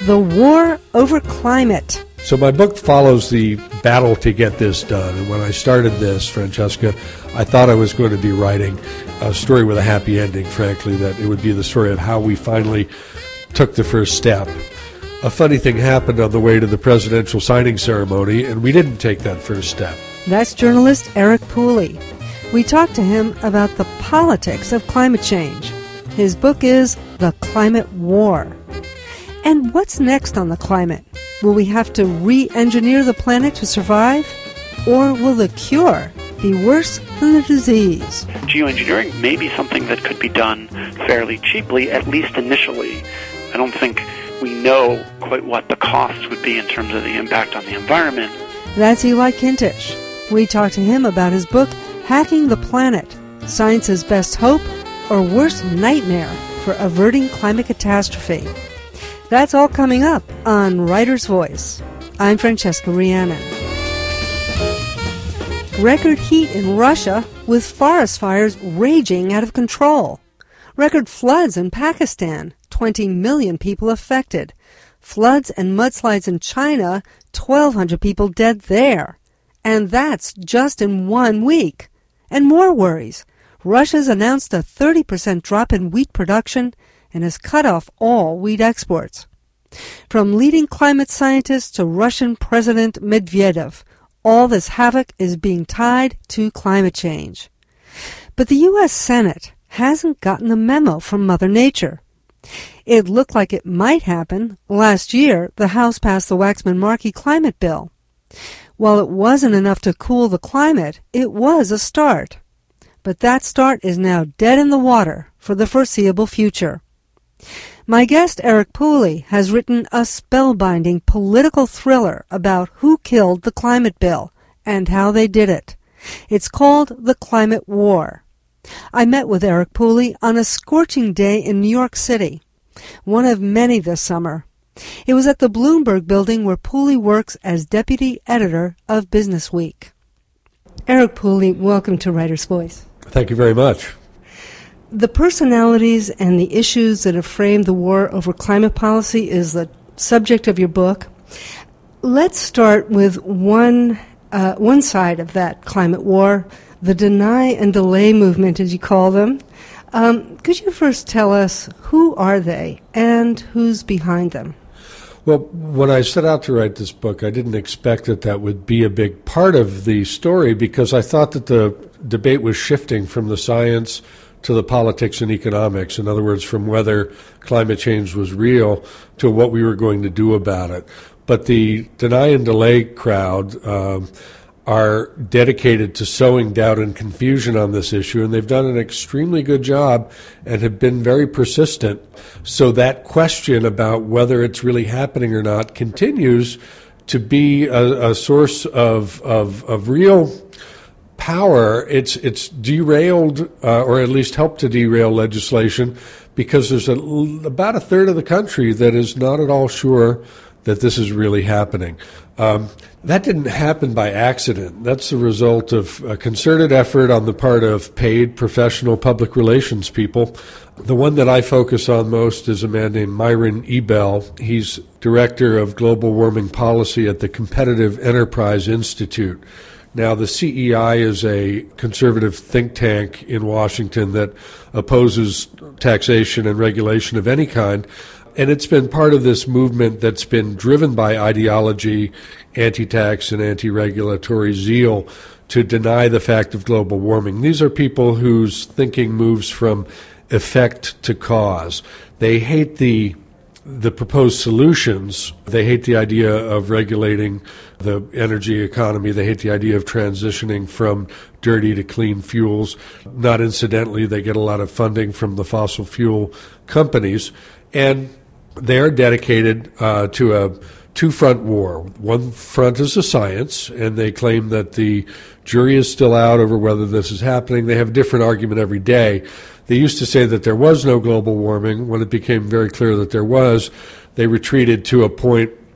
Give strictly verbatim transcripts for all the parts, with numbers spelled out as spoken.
The War Over Climate. So my book follows the battle to get this done. And when I started this, Francesca, I thought I was going to be writing a story with a happy ending, frankly, that it would be the story of how we finally took the first step. A funny thing happened on the way to the presidential signing ceremony, and we didn't take that first step. That's journalist Eric Pooley. We talked to him about the politics of climate change. His book is The Climate War. And what's next on the climate? Will we have to re-engineer the planet to survive? Or will the cure be worse than the disease? Geoengineering may be something that could be done fairly cheaply, at least initially. I don't think we know quite what the costs would be in terms of the impact on the environment. That's Eli Kintich. We talked to him about his book, Hacking the Planet, Science's Best Hope or Worst Nightmare for Averting Climate Catastrophe. That's all coming up on Writer's Voice. I'm Francesca Rhiannon. Record heat in Russia with forest fires raging out of control. Record floods in Pakistan, twenty million people affected. Floods and mudslides in China, twelve hundred people dead there. And that's just in one week. And more worries. Russia's announced a thirty percent drop in wheat production and has cut off all wheat exports. From leading climate scientists to Russian President Medvedev, all this havoc is being tied to climate change. But the U S Senate hasn't gotten the memo from Mother Nature. It looked like it might happen. Last year, the House passed the Waxman-Markey climate bill. While it wasn't enough to cool the climate, it was a start. But that start is now dead in the water for the foreseeable future. My guest, Eric Pooley, has written a spellbinding political thriller about who killed the climate bill and how they did it. It's called The Climate War. I met with Eric Pooley on a scorching day in New York City, one of many this summer. It was at the Bloomberg building where Pooley works as deputy editor of Business Week. Eric Pooley, welcome to Writer's Voice. Thank you very much. The personalities and the issues that have framed the war over climate policy is the subject of your book. Let's start with one uh, one side of that climate war, the deny and delay movement, as you call them. Um, could you first tell us who are they and who's behind them? Well, when I set out to write this book, I didn't expect that that would be a big part of the story because I thought that the debate was shifting from the science to the politics and economics. In other words, from whether climate change was real to what we were going to do about it. But the deny and delay crowd um, are dedicated to sowing doubt and confusion on this issue, and they've done an extremely good job and have been very persistent. So that question about whether it's really happening or not continues to be a, a source of, of, of real power. It's it's derailed, uh, or at least helped to derail legislation, because there's a, about a third of the country that is not at all sure that this is really happening. Um, that didn't happen by accident. That's the result of a concerted effort on the part of paid professional public relations people. The one that I focus on most is a man named Myron Ebell. He's director of global warming policy at the Competitive Enterprise Institute. Now, the C E I is a conservative think tank in Washington that opposes taxation and regulation of any kind. And it's been part of this movement that's been driven by ideology, anti-tax and anti-regulatory zeal to deny the fact of global warming. These are people whose thinking moves from effect to cause. They hate the the proposed solutions. They hate the idea of regulating the energy economy. They hate the idea of transitioning from dirty to clean fuels. Not incidentally, they get a lot of funding from the fossil fuel companies. And they're dedicated uh, to a two-front war. One front is the science, and they claim that the jury is still out over whether this is happening. They have a different argument every day. They used to say that there was no global warming. When it became very clear that there was, they retreated to a point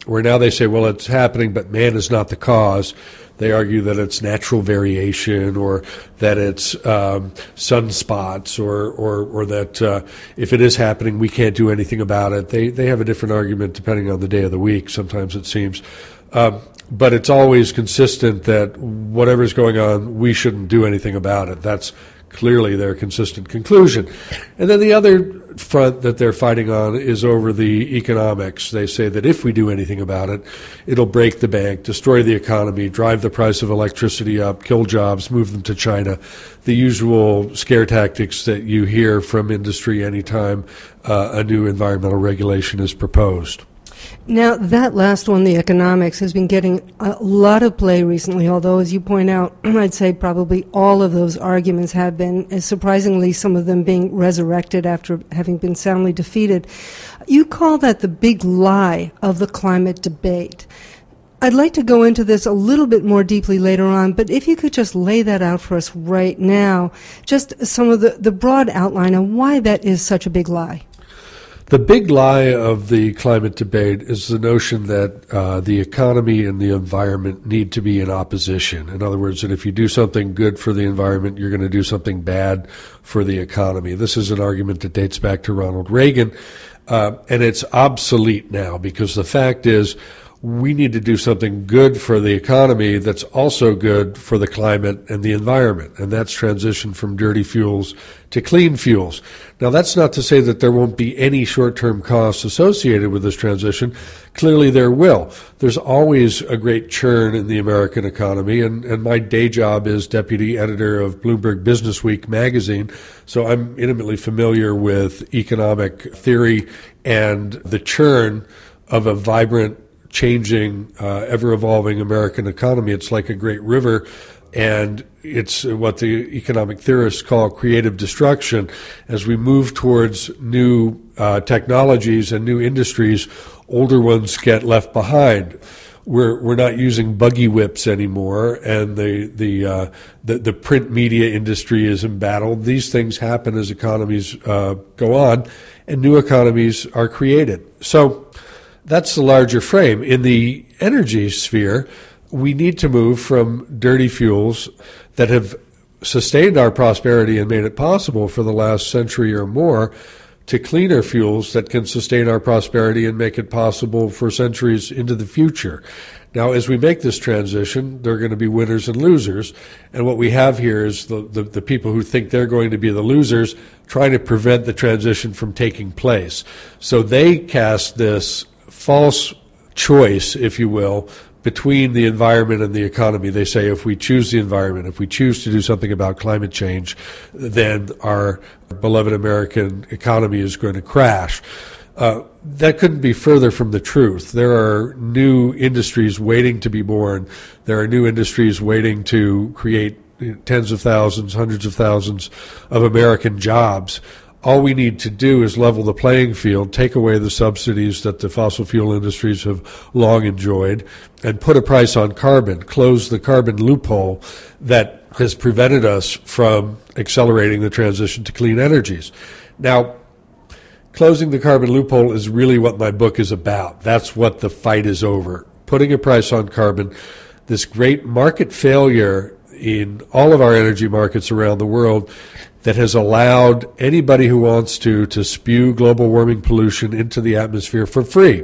where now they say, well, it's happening, but man is not the cause. They argue that it's natural variation, or that it's um, sunspots, or or, or that uh, if it is happening, we can't do anything about it. They they have a different argument depending on the day of the week, sometimes it seems. Um, but it's always consistent that whatever's going on, we shouldn't do anything about it. That's clearly their consistent conclusion. And then the other front that they're fighting on is over the economics. They say that if we do anything about it, it'll break the bank, destroy the economy, drive the price of electricity up, kill jobs, move them to China. The usual scare tactics that you hear from industry anytime uh, a new environmental regulation is proposed. Now, that last one, the economics, has been getting a lot of play recently, although, as you point out, I'd say probably all of those arguments have been, and surprisingly, some of them being resurrected after having been soundly defeated. You call that the big lie of the climate debate. I'd like to go into this a little bit more deeply later on, but if you could just lay that out for us right now, just some of the, the broad outline of why that is such a big lie. The big lie of the climate debate is the notion that uh, the economy and the environment need to be in opposition. In other words, that if you do something good for the environment, you're going to do something bad for the economy. This is an argument that dates back to Ronald Reagan, uh, and it's obsolete now, because the fact is we need to do something good for the economy that's also good for the climate and the environment, and that's transition from dirty fuels to clean fuels. Now, that's not to say that there won't be any short-term costs associated with this transition. Clearly there will. There's always a great churn in the American economy, and, and my day job is deputy editor of Bloomberg Businessweek magazine, so I'm intimately familiar with economic theory and the churn of a vibrant, changing, uh, ever-evolving American economy. It's like a great river, and it's what the economic theorists call creative destruction. As we move towards new uh, technologies and new industries, older ones get left behind. We're we're not using buggy whips anymore, and the the uh, the, the print media industry is embattled. These things happen as economies uh, go on, and new economies are created. So that's the larger frame. In the energy sphere, we need to move from dirty fuels that have sustained our prosperity and made it possible for the last century or more to cleaner fuels that can sustain our prosperity and make it possible for centuries into the future. Now, as we make this transition, there are going to be winners and losers, and what we have here is the, the, the people who think they're going to be the losers trying to prevent the transition from taking place. So they cast this false choice, if you will, between the environment and the economy. They say if we choose the environment, if we choose to do something about climate change, then our beloved American economy is going to crash. Uh, that couldn't be further from the truth. There are new industries waiting to be born. There are new industries waiting to create tens of thousands, hundreds of thousands of American jobs. All we need to do is level the playing field, take away the subsidies that the fossil fuel industries have long enjoyed, and put a price on carbon, close the carbon loophole that has prevented us from accelerating the transition to clean energies. Now, closing the carbon loophole is really what my book is about. That's what the fight is over. Putting a price on carbon, this great market failure in all of our energy markets around the world that has allowed anybody who wants to to spew global warming pollution into the atmosphere for free.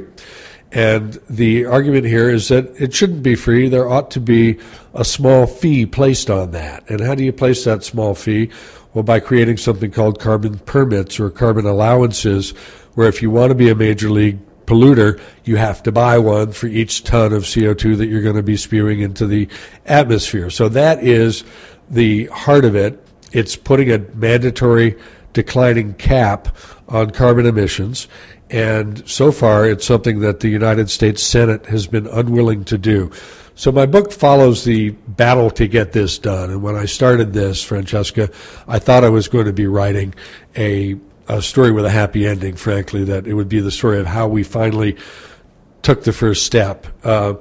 And the argument here is that it shouldn't be free. There ought to be a small fee placed on that. And how do you place that small fee? Well, by creating something called carbon permits or carbon allowances, where if you want to be a major league polluter, you have to buy one for each ton of C O two that you're going to be spewing into the atmosphere. So that is the heart of it. It's putting a mandatory declining cap on carbon emissions, and so far it's something that the United States Senate has been unwilling to do. So my book follows the battle to get this done, and when I started this, Francesca, I thought I was going to be writing a, a story with a happy ending, frankly, that it would be the story of how we finally took the first step. Uh,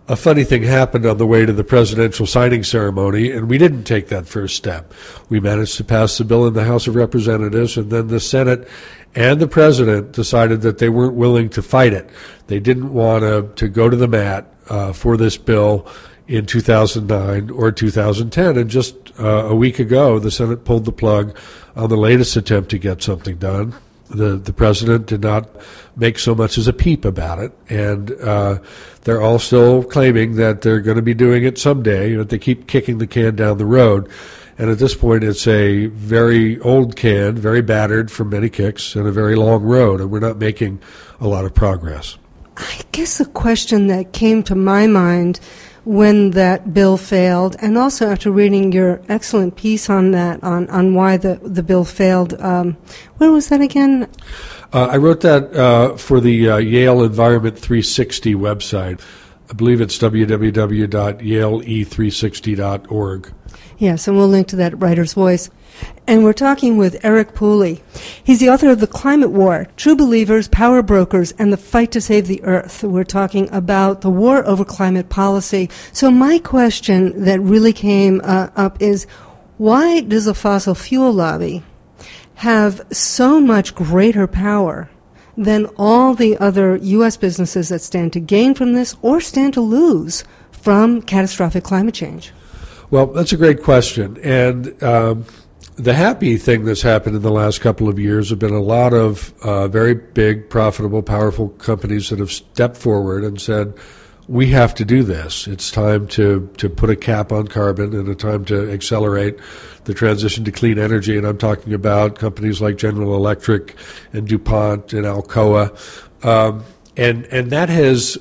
a funny thing happened on the way to the presidential signing ceremony, and we didn't take that first step. We managed to pass the bill in the House of Representatives, and then the Senate and the president decided that they weren't willing to fight it. They didn't want to, to go to the mat uh, for this bill in two thousand nine or two thousand ten. And just uh, a week ago, the Senate pulled the plug on the latest attempt to get something done. The the president did not make so much as a peep about it, and uh, they're all still claiming that they're going to be doing it someday, but they keep kicking the can down the road. And at this point, it's a very old can, very battered from many kicks, and a very long road, and we're not making a lot of progress. I guess the question that came to my mind when that bill failed, and also after reading your excellent piece on that, on, on why the, the bill failed, um, where was that again? Uh, I wrote that uh, for the uh, Yale Environment three sixty website. I believe it's w w w dot yale e three sixty dot org. Yes, and we'll link to that at Writer's Voice. And we're talking with Eric Pooley. He's the author of The Climate War, True Believers, Power Brokers, and the Fight to Save the Earth. We're talking about the war over climate policy. So my question that really came uh, up is, why does the fossil fuel lobby have so much greater power than all the other U S businesses that stand to gain from this or stand to lose from catastrophic climate change? Well, that's a great question. And um, the happy thing that's happened in the last couple of years have been a lot of uh, very big, profitable, powerful companies that have stepped forward and said, we have to do this. It's time to, to put a cap on carbon and a time to accelerate the transition to clean energy. And I'm talking about companies like General Electric and DuPont and Alcoa. Um, and, and that has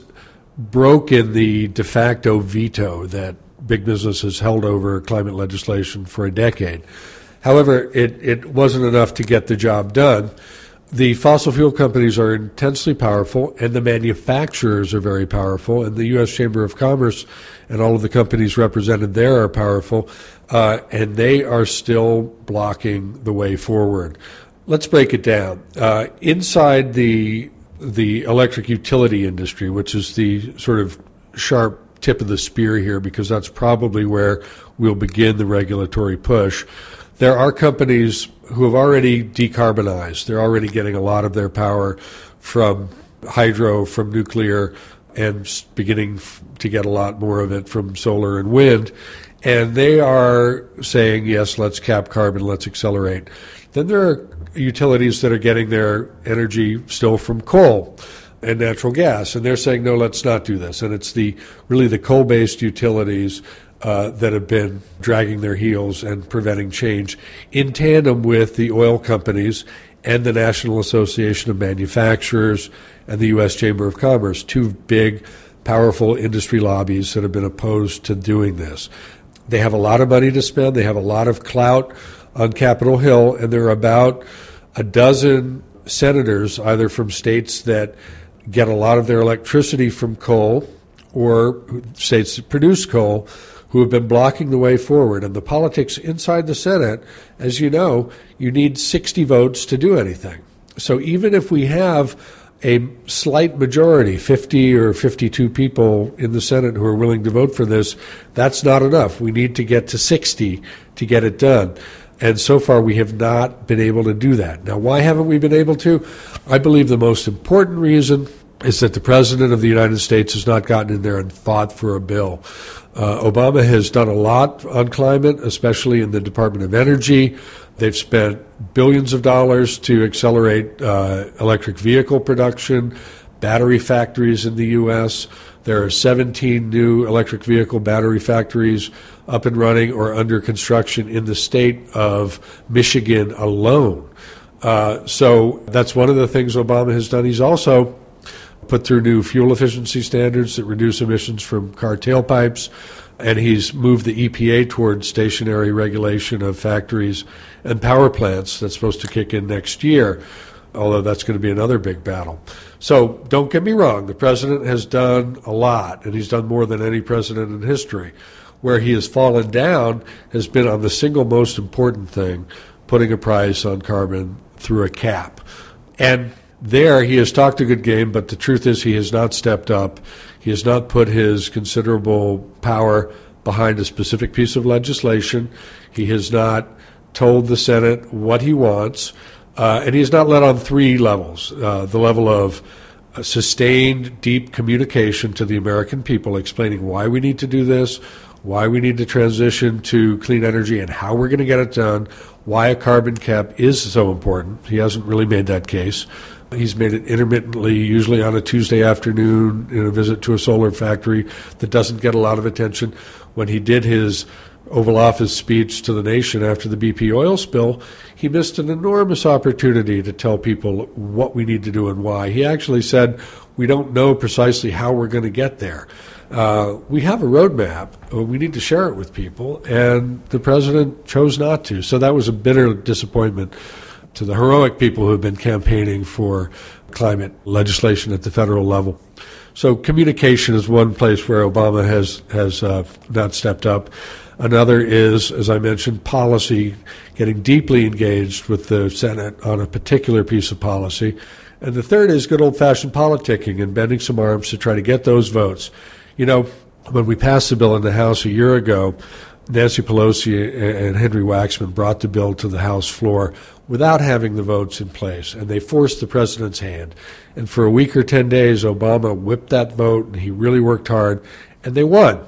broken the de facto veto that big business has held over climate legislation for a decade. However, it, it wasn't enough to get the job done. The fossil fuel companies are intensely powerful, and the manufacturers are very powerful, and the U S Chamber of Commerce and all of the companies represented there are powerful, uh, and they are still blocking the way forward. Let's break it down. Uh, inside the the electric utility industry, which is the sort of sharp tip of the spear here, because that's probably where we'll begin the regulatory push. There are companies who have already decarbonized. They're already getting a lot of their power from hydro, from nuclear, and beginning to get a lot more of it from solar and wind. And they are saying, yes, let's cap carbon, let's accelerate. Then there are utilities that are getting their energy still from coal and natural gas, and they're saying, no, let's not do this. And it's the really the coal-based utilities uh, that have been dragging their heels and preventing change, in tandem with the oil companies and the National Association of Manufacturers and the U S Chamber of Commerce, two big, powerful industry lobbies that have been opposed to doing this. They have a lot of money to spend. They have a lot of clout on Capitol Hill, and there are about a dozen senators, either from states that get a lot of their electricity from coal or states that produce coal, who have been blocking the way forward. And the politics inside the Senate, as you know, you need sixty votes to do anything. So even if we have a slight majority, fifty or fifty-two people in the Senate who are willing to vote for this, that's not enough. We need to get to sixty to get it done. And so far, we have not been able to do that. Now, why haven't we been able to? I believe the most important reason is that the President of the United States has not gotten in there and fought for a bill. Uh, Obama has done a lot on climate, especially in the Department of Energy. They've spent billions of dollars to accelerate uh, electric vehicle production, battery factories in the U S. There are seventeen new electric vehicle battery factories up and running or under construction in the state of Michigan alone. Uh, so that's one of the things Obama has done. He's also put through new fuel efficiency standards that reduce emissions from car tailpipes, and he's moved the E P A towards stationary regulation of factories and power plants that's supposed to kick in next year, although that's going to be another big battle. So don't get me wrong, the president has done a lot, and he's done more than any president in history. Where he has fallen down has been on the single most important thing, putting a price on carbon through a cap. And there he has talked a good game, but the truth is he has not stepped up. He has not put his considerable power behind a specific piece of legislation. He has not told the Senate what he wants, uh, and he has not led on three levels. Uh, the level of uh, sustained, deep communication to the American people, explaining why we need to do this, why we need to transition to clean energy, and how we're going to get it done, why a carbon cap is so important. He hasn't really made that case. He's made it intermittently, usually on a Tuesday afternoon in a visit to a solar factory that doesn't get a lot of attention. When he did his Oval Office speech to the nation after the B P oil spill, he missed an enormous opportunity to tell people what we need to do and why. He actually said, we don't know precisely how we're going to get there. Uh, we have a roadmap. We need to share it with people, and the president chose not to. So that was a bitter disappointment to the heroic people who have been campaigning for climate legislation at the federal level. So communication is one place where Obama has, has uh, not stepped up. Another is, as I mentioned, policy, getting deeply engaged with the Senate on a particular piece of policy. And the third is good old-fashioned politicking and bending some arms to try to get those votes. You know, when we passed the bill in the House a year ago, Nancy Pelosi and Henry Waxman brought the bill to the House floor without having the votes in place, and they forced the president's hand. And for a week or ten days, Obama whipped that vote, and he really worked hard, and they won.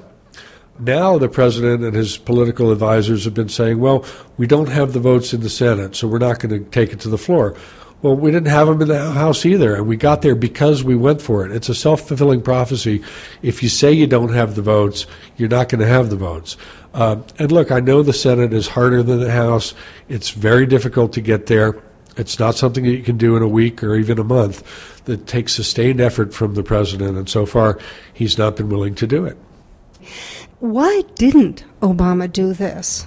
Now the president and his political advisors have been saying, well, we don't have the votes in the Senate, so we're not going to take it to the floor. Well, we didn't have them in the House either, and we got there because we went for it. It's a self-fulfilling prophecy. If you say you don't have the votes, you're not going to have the votes. Uh, and look, I know the Senate is harder than the House. It's very difficult to get there. It's not something that you can do in a week or even a month. That takes sustained effort from the president, and so far he's not been willing to do it. Why didn't Obama do this?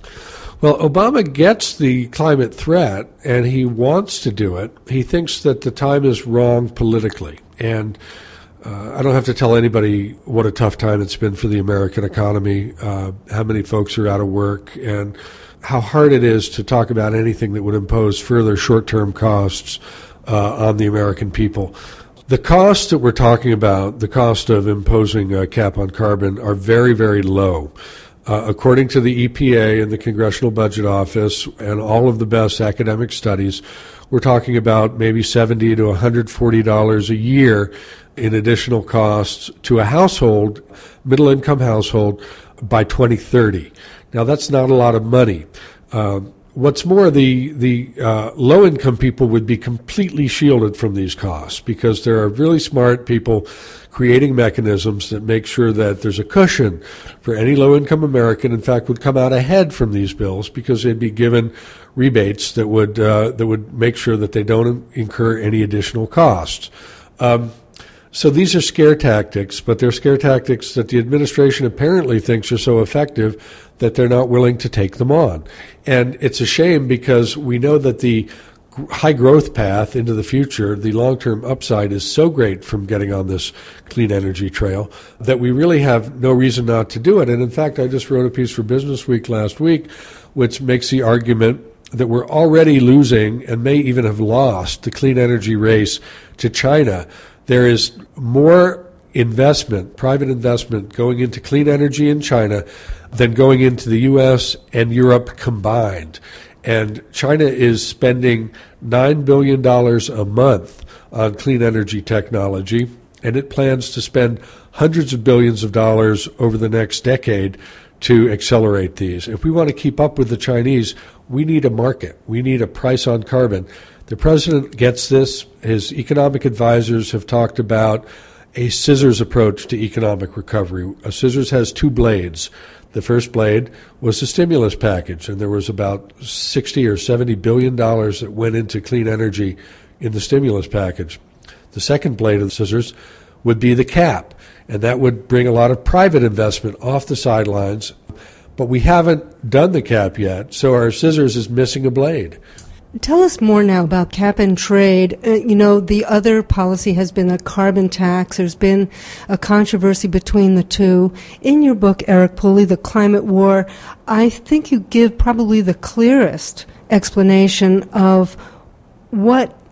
Well, Obama gets the climate threat, and he wants to do it. He thinks that the time is wrong politically. And uh, I don't have to tell anybody what a tough time it's been for the American economy, uh, how many folks are out of work, and how hard it is to talk about anything that would impose further short-term costs uh, on the American people. The costs that we're talking about, the cost of imposing a cap on carbon, are very, very low. Uh, according to the E P A and the Congressional Budget Office and all of the best academic studies, we're talking about maybe seventy to one hundred forty dollars a year in additional costs to a household, middle-income household, by twenty thirty. Now, that's not a lot of money. Um, what's more, the, the uh, low-income people would be completely shielded from these costs because there are really smart people creating mechanisms that make sure that there's a cushion for any low-income American, in fact, would come out ahead from these bills because they'd be given rebates that would uh, that would make sure that they don't incur any additional costs. Um, so these are scare tactics, but they're scare tactics that the administration apparently thinks are so effective that they're not willing to take them on. And it's a shame because we know that the high growth path into the future, the long-term upside is so great from getting on this clean energy trail that we really have no reason not to do it. And in fact, I just wrote a piece for Business Week last week, which makes the argument that we're already losing and may even have lost the clean energy race to China. There is more investment, private investment, going into clean energy in China than going into the U S and Europe combined. And China is spending nine billion dollars a month on clean energy technology, and it plans to spend hundreds of billions of dollars over the next decade to accelerate these. If we want to keep up with the Chinese, we need a market. We need a price on carbon. The president gets this. His economic advisors have talked about a scissors approach to economic recovery. A scissors has two blades. The first blade was the stimulus package, and there was about sixty or seventy billion dollars that went into clean energy in the stimulus package. The second blade of the scissors would be the cap, and that would bring a lot of private investment off the sidelines. But we haven't done the cap yet, so our scissors is missing a blade. Tell us more now about cap and trade. Uh, you know, the other policy has been a carbon tax. There's been a controversy between the two. In your book, Eric Pulley, The Climate War, I think you give probably the clearest explanation of what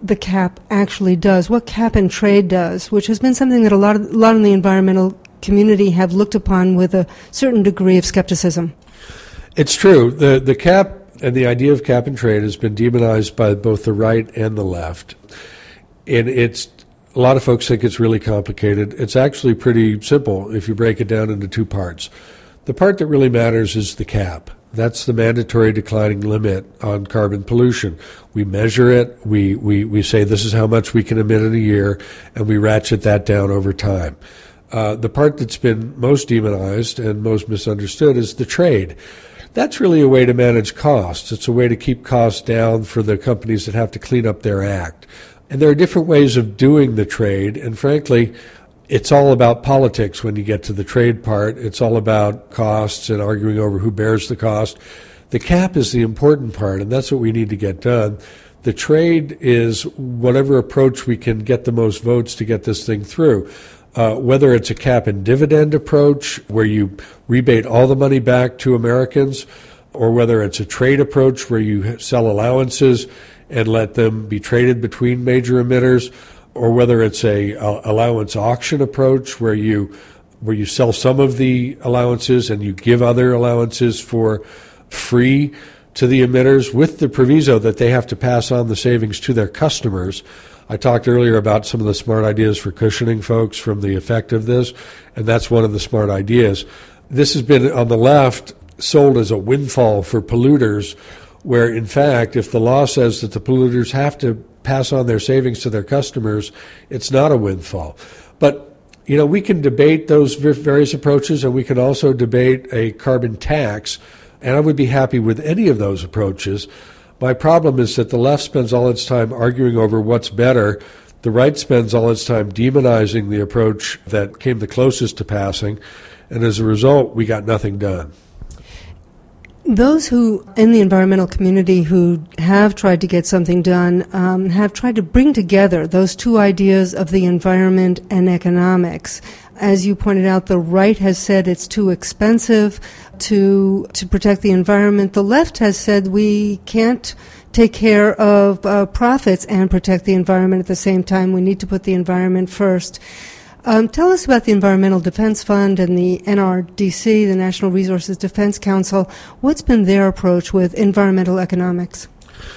the cap actually does, what cap and trade does, which has been something that a lot of, a lot of the environmental community have looked upon with a certain degree of skepticism. It's true. The the cap and the idea of cap and trade has been demonized by both the right and the left. And it's a lot of folks think it's really complicated. It's actually pretty simple if you break it down into two parts. The part that really matters is the cap. That's the mandatory declining limit on carbon pollution. We measure it, we, we, we say this is how much we can emit in a year, and we ratchet that down over time. Uh, the part that's been most demonized and most misunderstood is the trade. That's really a way to manage costs. It's a way to keep costs down for the companies that have to clean up their act. And there are different ways of doing the trade, and frankly, it's all about politics when you get to the trade part. It's all about costs and arguing over who bears the cost. The cap is the important part, and that's what we need to get done. The trade is whatever approach we can get the most votes to get this thing through. Uh, whether it's a cap and dividend approach where you rebate all the money back to Americans, or whether it's a trade approach where you sell allowances and let them be traded between major emitters, or whether it's a uh, allowance auction approach where you where you sell some of the allowances and you give other allowances for free to the emitters with the proviso that they have to pass on the savings to their customers. I talked earlier about some of the smart ideas for cushioning folks from the effect of this, and that's one of the smart ideas. This has been, on the left, sold as a windfall for polluters, where, in fact, if the law says that the polluters have to pass on their savings to their customers, it's not a windfall. But, you know, we can debate those various approaches, and we can also debate a carbon tax, and I would be happy with any of those approaches. My problem is that the left spends all its time arguing over what's better. The right spends all its time demonizing the approach that came the closest to passing, and as a result, we got nothing done. Those who, in the environmental community, who have tried to get something done, um, have tried to bring together those two ideas of the environment and economics. As you pointed out, the right has said it's too expensive to to protect the environment. The left has said we can't take care of uh, profits and protect the environment at the same time. We need to put the environment first. Um, tell us about the Environmental Defense Fund and the N R D C, the National Resources Defense Council. What's been their approach with environmental economics?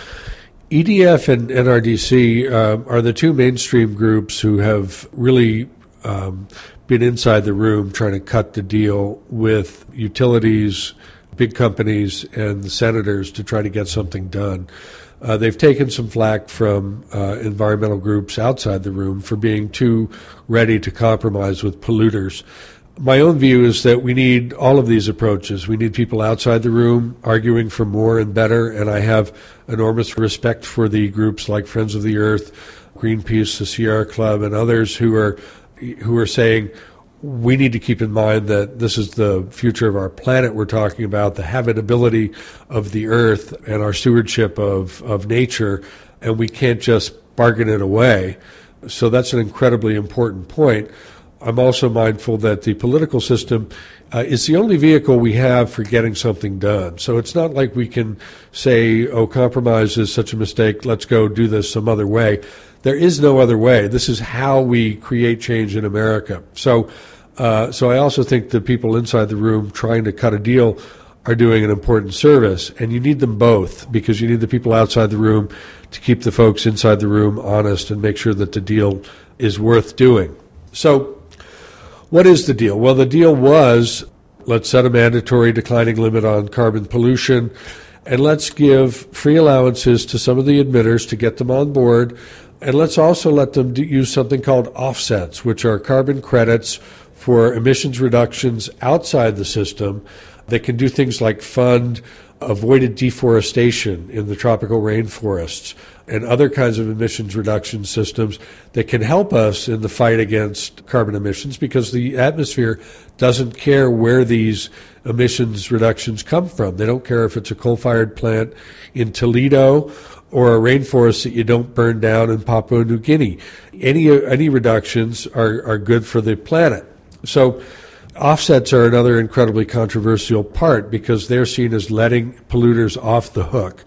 E D F and N R D C uh, are the two mainstream groups who have really um, been inside the room trying to cut the deal with utilities, big companies, and the senators to try to get something done. Uh, they've taken some flack from uh, environmental groups outside the room for being too ready to compromise with polluters. My own view is that we need all of these approaches. We need people outside the room arguing for more and better, and I have enormous respect for the groups like Friends of the Earth, Greenpeace, the Sierra Club, and others who are who are saying we need to keep in mind that this is the future of our planet we're talking about, the habitability of the earth and our stewardship of, of nature, and we can't just bargain it away. So that's an incredibly important point. I'm also mindful that the political system uh, is the only vehicle we have for getting something done. So it's not like we can say, oh, compromise is such a mistake, let's go do this some other way. There is no other way. This is how we create change in America. So uh, so I also think the people inside the room trying to cut a deal are doing an important service, and you need them both because you need the people outside the room to keep the folks inside the room honest and make sure that the deal is worth doing. So what is the deal? Well, the deal was, let's set a mandatory declining limit on carbon pollution, and let's give free allowances to some of the emitters to get them on board, and let's also let them do, use something called offsets, which are carbon credits for emissions reductions outside the system. They can do things like fund avoided deforestation in the tropical rainforests and other kinds of emissions reduction systems that can help us in the fight against carbon emissions, because the atmosphere doesn't care where these emissions reductions come from. They don't care if it's a coal-fired plant in Toledo or a rainforest that you don't burn down in Papua New Guinea. Any any reductions are, are good for the planet. So offsets are another incredibly controversial part because they're seen as letting polluters off the hook.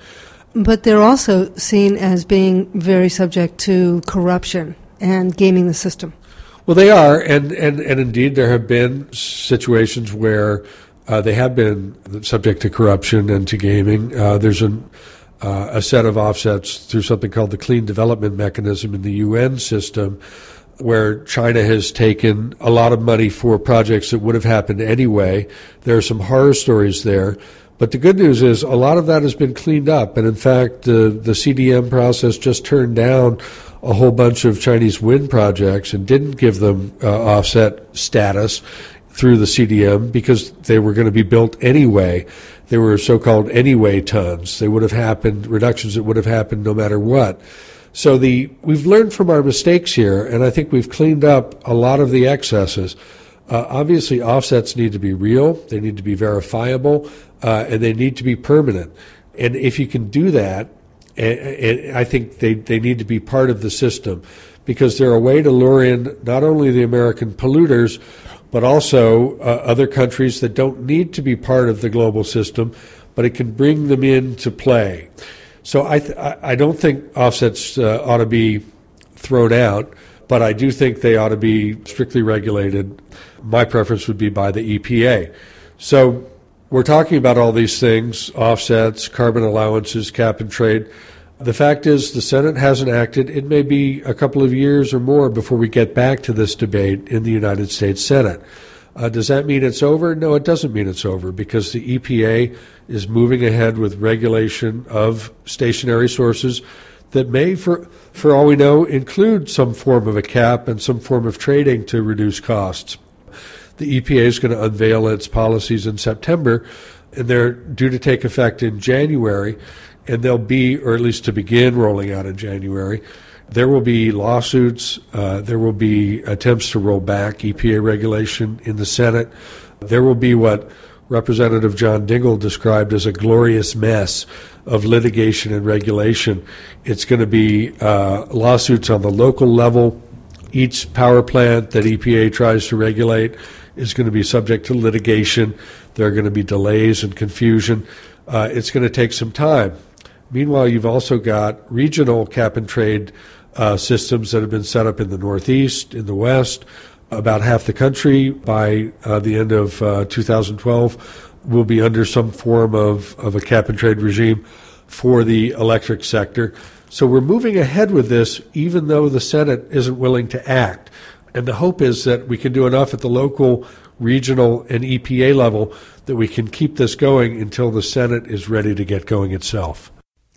But they're also seen as being very subject to corruption and gaming the system. Well, they are, and, and, and indeed there have been situations where uh, they have been subject to corruption and to gaming. Uh, there's an, uh, a set of offsets through something called the Clean Development Mechanism in the U N system, where China has taken a lot of money for projects that would have happened anyway. There are some horror stories there. But the good news is a lot of that has been cleaned up. And in fact, the, the C D M process just turned down a whole bunch of Chinese wind projects and didn't give them uh, offset status through the C D M because they were going to be built anyway. They were so-called anyway tons. They would have happened, reductions that would have happened no matter what. So the we've learned from our mistakes here, and I think we've cleaned up a lot of the excesses. Uh, obviously, offsets need to be real, they need to be verifiable, uh, and they need to be permanent. And if you can do that, and, and I think they, they need to be part of the system, because they're a way to lure in not only the American polluters, but also uh, other countries that don't need to be part of the global system, but it can bring them into play. So I th- I don't think offsets uh, ought to be thrown out, but I do think they ought to be strictly regulated. My preference would be by the E P A. So we're talking about all these things, offsets, carbon allowances, cap and trade. The fact is the Senate hasn't acted. It may be a couple of years or more before we get back to this debate in the United States Senate. Uh, does that mean it's over? No, it doesn't mean it's over, because the E P A is moving ahead with regulation of stationary sources that may, for for all we know, include some form of a cap and some form of trading to reduce costs. The E P A is going to unveil its policies in September, and they're due to take effect in January, and they'll be, or at least to begin rolling out in January. There will be lawsuits. Uh, there will be attempts to roll back E P A regulation in the Senate. There will be what Representative John Dingell described as a glorious mess of litigation and regulation. It's going to be uh, lawsuits on the local level. Each power plant that E P A tries to regulate is going to be subject to litigation. There are going to be delays and confusion. Uh, it's going to take some time. Meanwhile, you've also got regional cap and trade uh, systems that have been set up in the Northeast, in the West. About half the country by uh, the end of uh, two thousand twelve will be under some form of, of a cap and trade regime for the electric sector. So we're moving ahead with this, even though the Senate isn't willing to act. And the hope is that we can do enough at the local, regional, and E P A level that we can keep this going until the Senate is ready to get going itself.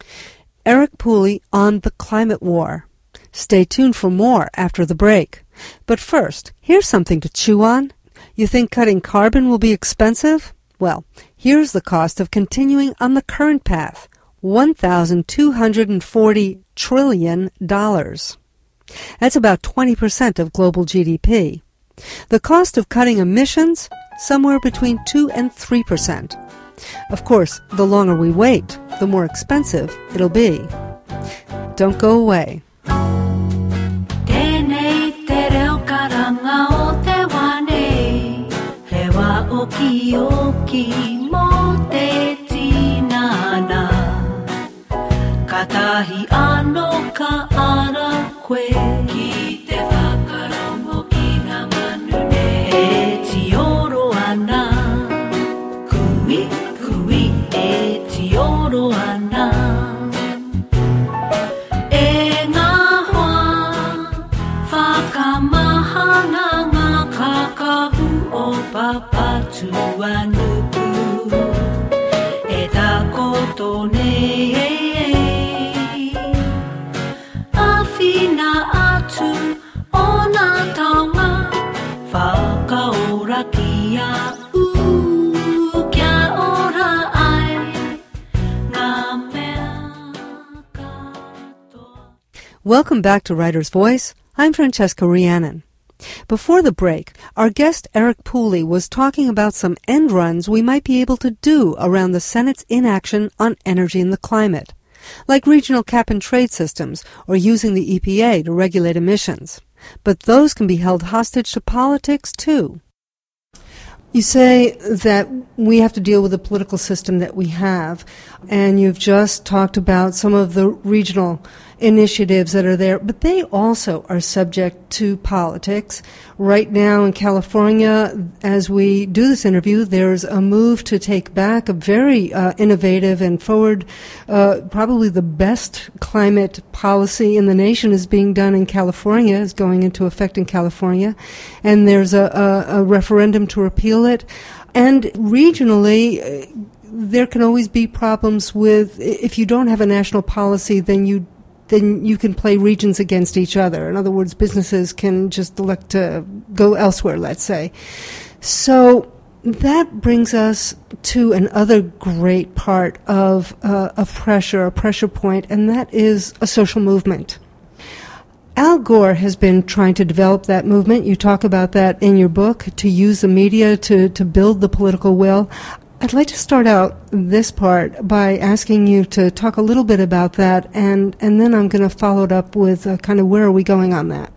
Eric Pooley on the climate war. Stay tuned for more after the break. But first, here's something to chew on. You think cutting carbon will be expensive? Well, here's the cost of continuing on the current path, one thousand two hundred forty trillion dollars. That's about twenty percent of global G D P. The cost of cutting emissions, somewhere between two and three percent. Of course, the longer we wait, the more expensive it'll be. Don't go away. Katahi ano ka ara kwe ki te whakarongo ki ngā manune e ti oro ana kui kui e ti oro ana e ngā hoa whakamahana ngā kakahu o papatu anuku e takoto ne Welcome back to Writer's Voice. I'm Francesca Rhiannon. Before the break, our guest Eric Pooley was talking about some end runs we might be able to do around the Senate's inaction on energy and the climate, like regional cap-and-trade systems or using the E P A to regulate emissions. But those can be held hostage to politics, too. You say that we have to deal with the political system that we have, and you've just talked about some of the regional initiatives that are there, but they also are subject to politics. Right now in California, as we do this interview, there's a move to take back a very uh, innovative and forward, uh, probably the best climate policy in the nation is being done in California, is going into effect in California, and there's a, a, a referendum to repeal it. And regionally, uh, there can always be problems with, if you don't have a national policy, then you then you can play regions against each other. In other words, businesses can just elect to go elsewhere, let's say. So that brings us to another great part of, uh, of pressure, a pressure point, and that is a social movement. Al Gore has been trying to develop that movement. You talk about that in your book, to use the media to, to build the political will. I'd like to start out this part by asking you to talk a little bit about that, and, and then I'm going to follow it up with uh, kind of where are we going on that?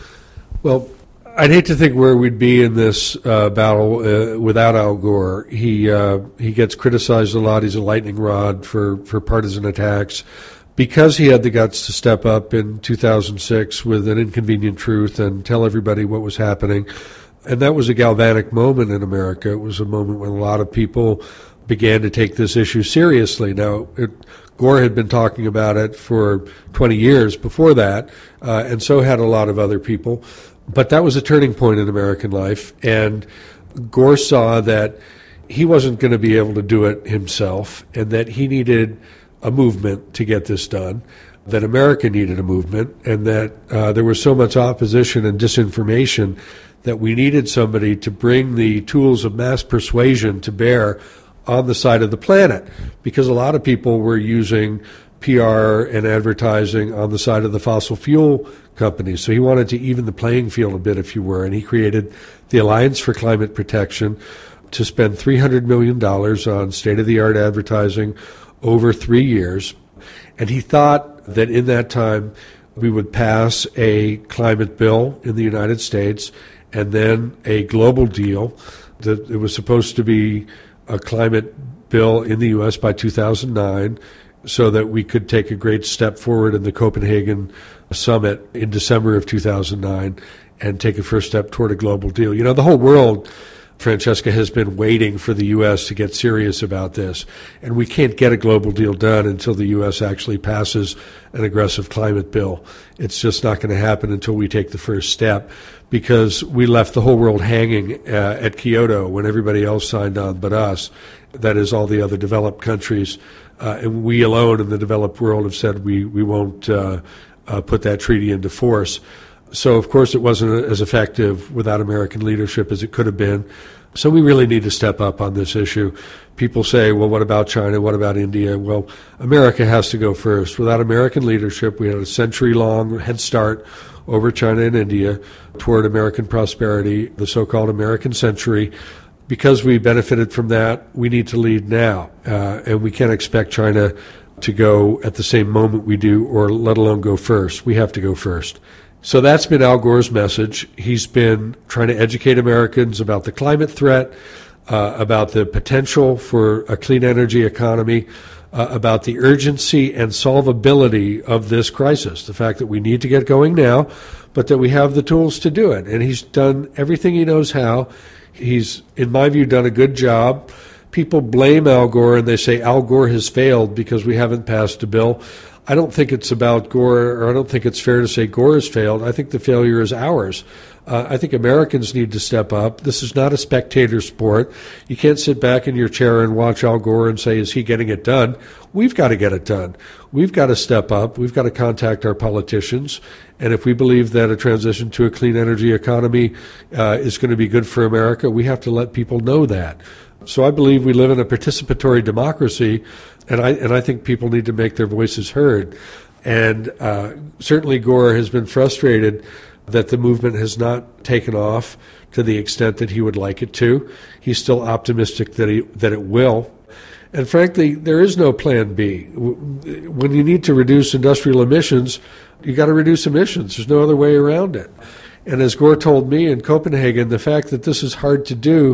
Well, I'd hate to think where we'd be in this uh, battle uh, without Al Gore. He uh, he gets criticized a lot. He's a lightning rod for, for partisan attacks because he had the guts to step up in two thousand six with An Inconvenient Truth and tell everybody what was happening. And that was a galvanic moment in America. It was a moment when a lot of people began to take this issue seriously. Now, it, Gore had been talking about it for twenty years before that, uh, and so had a lot of other people. But that was a turning point in American life, and Gore saw that he wasn't going to be able to do it himself, and that he needed a movement to get this done, that America needed a movement, and that uh, there was so much opposition and disinformation that we needed somebody to bring the tools of mass persuasion to bear on the side of the planet, because a lot of people were using P R and advertising on the side of the fossil fuel companies. So he wanted to even the playing field a bit, if you were, and he created the Alliance for Climate Protection to spend three hundred million dollars on state-of-the-art advertising over three years. And he thought that in that time we would pass a climate bill in the United States and then a global deal. That it was supposed to be a climate bill in the U S by two thousand nine, so that we could take a great step forward in the Copenhagen summit in December of two thousand nine and take a first step toward a global deal. You know, the whole world, Francesca, has been waiting for the U S to get serious about this, and we can't get a global deal done until the U S actually passes an aggressive climate bill. It's just not going to happen until we take the first step, because we left the whole world hanging uh, at Kyoto when everybody else signed on but us. That is, all the other developed countries. Uh, and we alone in the developed world have said we, we won't uh, uh, put that treaty into force. So, of course, it wasn't as effective without American leadership as it could have been. So we really need to step up on this issue. People say, well, what about China? What about India? Well, America has to go first. Without American leadership, we had a century-long head start over China and India toward American prosperity, the so-called American century. Because we benefited from that, we need to lead now. Uh, and we can't expect China to go at the same moment we do, or let alone go first. We have to go first. So that's been Al Gore's message. He's been trying to educate Americans about the climate threat, uh, about the potential for a clean energy economy, uh, about the urgency and solvability of this crisis, the fact that we need to get going now, but that we have the tools to do it. And he's done everything he knows how. He's, in my view, done a good job. People blame Al Gore, and they say Al Gore has failed because we haven't passed a bill. I don't think it's about Gore, or I don't think it's fair to say Gore has failed. I think the failure is ours. Uh, I think Americans need to step up. This is not a spectator sport. You can't sit back in your chair and watch Al Gore and say, is he getting it done? We've got to get it done. We've got to step up. We've got to contact our politicians. And if we believe that a transition to a clean energy economy uh, is going to be good for America, we have to let people know that. So I believe we live in a participatory democracy, and I and I think people need to make their voices heard. And uh, certainly Gore has been frustrated that the movement has not taken off to the extent that he would like it to. He's still optimistic that he that it will. And frankly, there is no plan B. When you need to reduce industrial emissions, you got to reduce emissions. There's no other way around it. And as Gore told me in Copenhagen, the fact that this is hard to do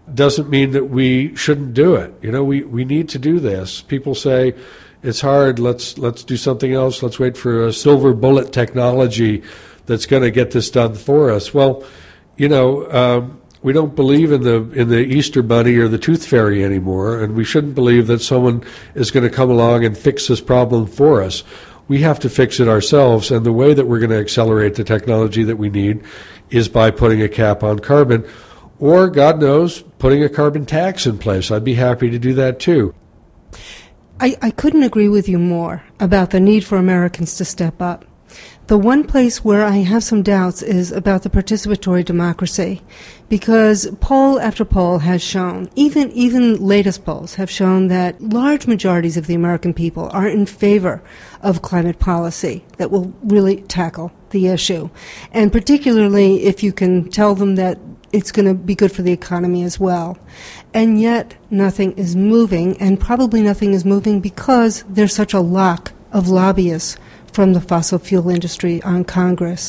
doesn't mean that we shouldn't do it. You know, we, we need to do this. People say it's hard, let's let's do something else, let's wait for a silver bullet technology that's going to get this done for us. Well, you know, um, we don't believe in the in the Easter Bunny or the Tooth Fairy anymore, and we shouldn't believe that someone is going to come along and fix this problem for us. We have to fix it ourselves, and the way that we're going to accelerate the technology that we need is by putting a cap on carbon, or, God knows, putting a carbon tax in place. I'd be happy to do that too. I, I couldn't agree with you more about the need for Americans to step up. The one place where I have some doubts is about the participatory democracy, because poll after poll has shown, even even latest polls have shown that large majorities of the American people are in favor of climate policy that will really tackle the issue, and particularly if you can tell them that it's going to be good for the economy as well. And yet nothing is moving, and probably nothing is moving because there's such a lack of lobbyists from the fossil fuel industry on Congress.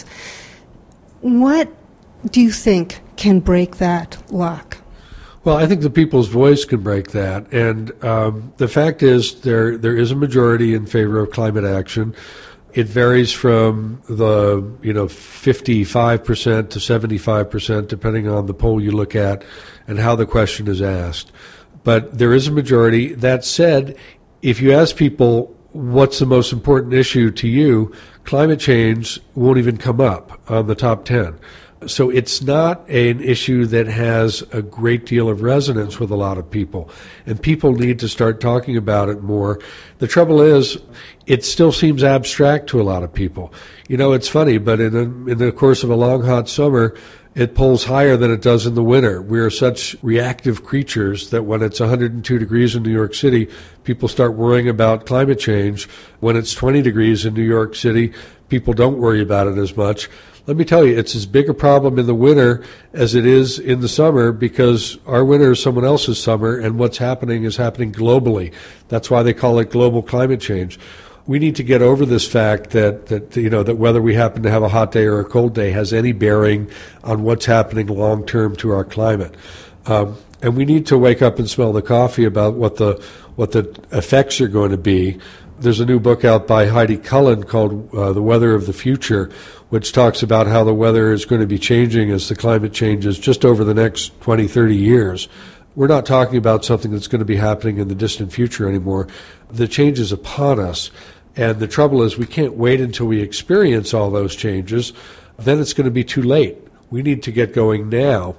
What do you think can break that lock? Well, I think the people's voice can break that. And um, the fact is there there is a majority in favor of climate action. It varies from the, you know, fifty-five percent to seventy-five percent, depending on the poll you look at and how the question is asked. But there is a majority. That said, if you ask people, what's the most important issue to you, climate change won't even come up on the top ten. So it's not an issue that has a great deal of resonance with a lot of people, and people need to start talking about it more. The trouble is, it still seems abstract to a lot of people. You know, it's funny, but in, a, in the course of a long, hot summer, it pulls higher than it does in the winter. We are such reactive creatures that when it's one hundred two degrees in New York City, people start worrying about climate change. When it's twenty degrees in New York City, people don't worry about it as much. Let me tell you, it's as big a problem in the winter as it is in the summer, because our winter is someone else's summer, and what's happening is happening globally. That's why they call it global climate change. We need to get over this fact that, that you know, that whether we happen to have a hot day or a cold day has any bearing on what's happening long term to our climate. Um, and we need to wake up and smell the coffee about what the what the effects are going to be. There's a new book out by Heidi Cullen called uh, The Weather of the Future, which talks about how the weather is going to be changing as the climate changes just over the next twenty, thirty years. We're not talking about something that's going to be happening in the distant future anymore. The change is upon us. And the trouble is, we can't wait until we experience all those changes. Then it's going to be too late. We need to get going now.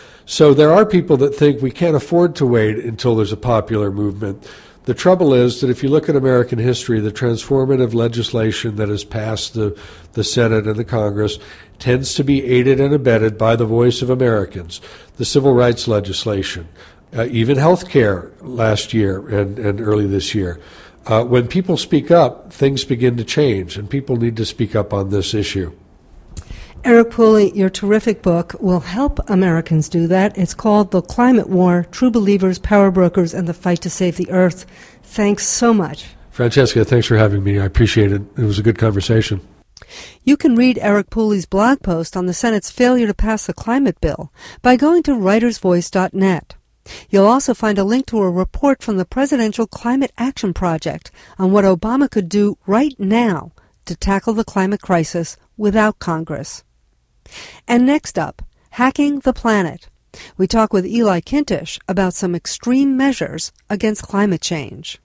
So there are people that think we can't afford to wait until there's a popular movement. The trouble is that if you look at American history, the transformative legislation that has passed the, the Senate and the Congress tends to be aided and abetted by the voice of Americans. The civil rights legislation, uh, even health care last year and, and early this year. Uh, when people speak up, things begin to change, and people need to speak up on this issue. Eric Pooley, your terrific book will help Americans do that. It's called The Climate War, True Believers, Power Brokers, and the Fight to Save the Earth. Thanks so much. Francesca, thanks for having me. I appreciate it. It was a good conversation. You can read Eric Pooley's blog post on the Senate's failure to pass the climate bill by going to writers voice dot net. You'll also find a link to a report from the Presidential Climate Action Project on what Obama could do right now to tackle the climate crisis without Congress. And next up, Hacking the Planet. We talk with Eli Kintish about some extreme measures against climate change.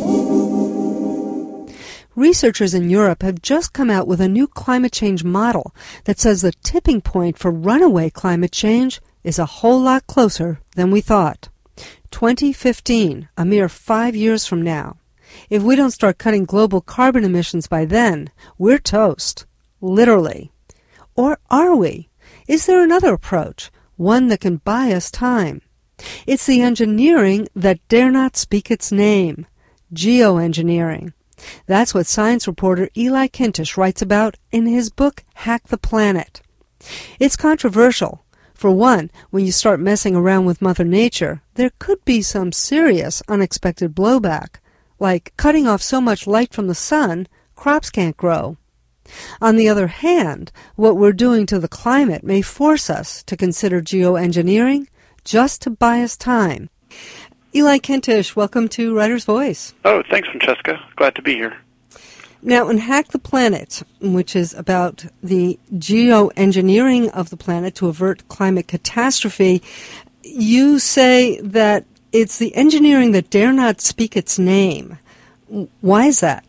Researchers in Europe have just come out with a new climate change model that says the tipping point for runaway climate change is a whole lot closer than we thought. twenty fifteen, a mere five years from now. If we don't start cutting global carbon emissions by then, we're toast. Literally. Or are we? Is there another approach, one that can buy us time? It's the engineering that dare not speak its name, geoengineering. That's what science reporter Eli Kintish writes about in his book, Hack the Planet. It's controversial. For one, when you start messing around with Mother Nature, there could be some serious unexpected blowback, like cutting off so much light from the sun, crops can't grow. On the other hand, what we're doing to the climate may force us to consider geoengineering just to buy us time. Eli Kentish, welcome to Writer's Voice. Oh, thanks, Francesca. Glad to be here. Now, in Hack the Planet, which is about the geoengineering of the planet to avert climate catastrophe, you say that it's the engineering that dare not speak its name. Why is that?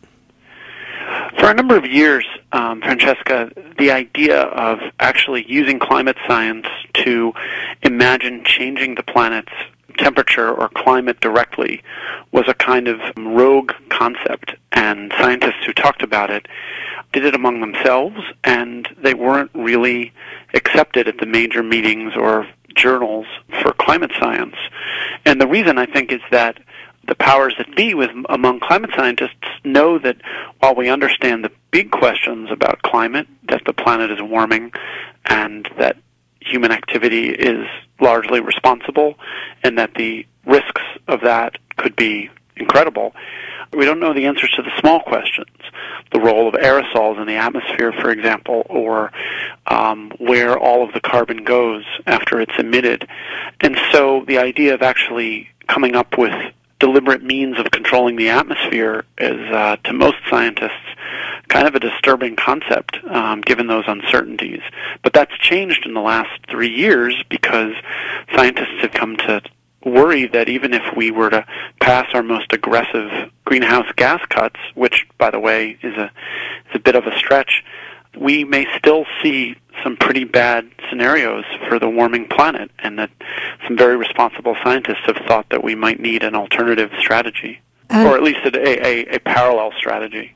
For a number of years, um, Francesca, the idea of actually using climate science to imagine changing the planet's temperature or climate directly was a kind of rogue concept, and scientists who talked about it did it among themselves, and they weren't really accepted at the major meetings or journals for climate science. And the reason, I think, is that the powers that be with, among climate scientists know that while we understand the big questions about climate, that the planet is warming and that human activity is largely responsible and that the risks of that could be incredible, we don't know the answers to the small questions, the role of aerosols in the atmosphere, for example, or um, where all of the carbon goes after it's emitted. And so the idea of actually coming up with deliberate means of controlling the atmosphere is, uh, to most scientists, kind of a disturbing concept, um, given those uncertainties. But that's changed in the last three years because scientists have come to worry that even if we were to pass our most aggressive greenhouse gas cuts, which, by the way, is a, is a bit of a stretch, we may still see some pretty bad scenarios for the warming planet, and that some very responsible scientists have thought that we might need an alternative strategy, uh, or at least a, a, a parallel strategy.